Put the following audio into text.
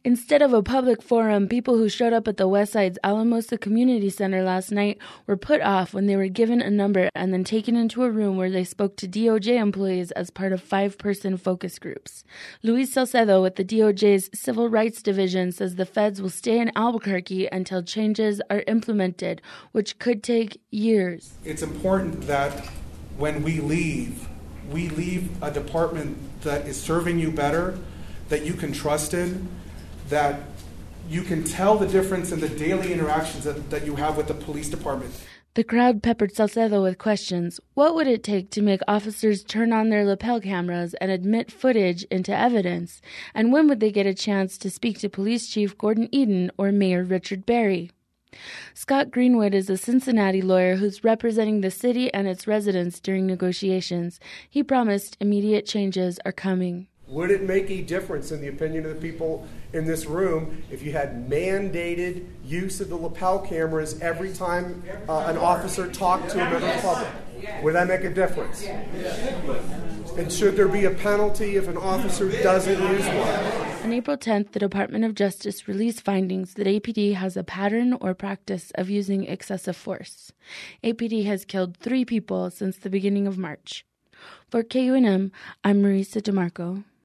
Instead of a public forum, people who showed up at the Westside's Alamosa Community Center last night were put off when they were given a number and then taken into a room where they spoke to DOJ employees as part of 5-person focus groups. Luis Salcedo with the DOJ's Civil Rights Division says the feds will stay in Albuquerque until changes are implemented, which could take years. It's important that when we leave a department that is serving you better, that you can trust in, that you can tell the difference in the daily interactions that you have with the police department. The crowd peppered Salcedo with questions. What would it take to make officers turn on their lapel cameras and admit footage into evidence? And when would they get a chance to speak to Police Chief Gordon Eden or Mayor Richard Berry? Scott Greenwood is a Cincinnati lawyer who's representing the city and its residents during negotiations. He promised immediate changes are coming. Would it make a difference in the opinion of the people in this room if you had mandated use of the lapel cameras every time an officer talked to a member of the public? Would that make a difference? And should there be a penalty if an officer doesn't use one? On April 10th, the Department of Justice released findings that APD has a pattern or practice of using excessive force. APD has killed 3 people since the beginning of March. For KUNM, I'm Marisa DeMarco.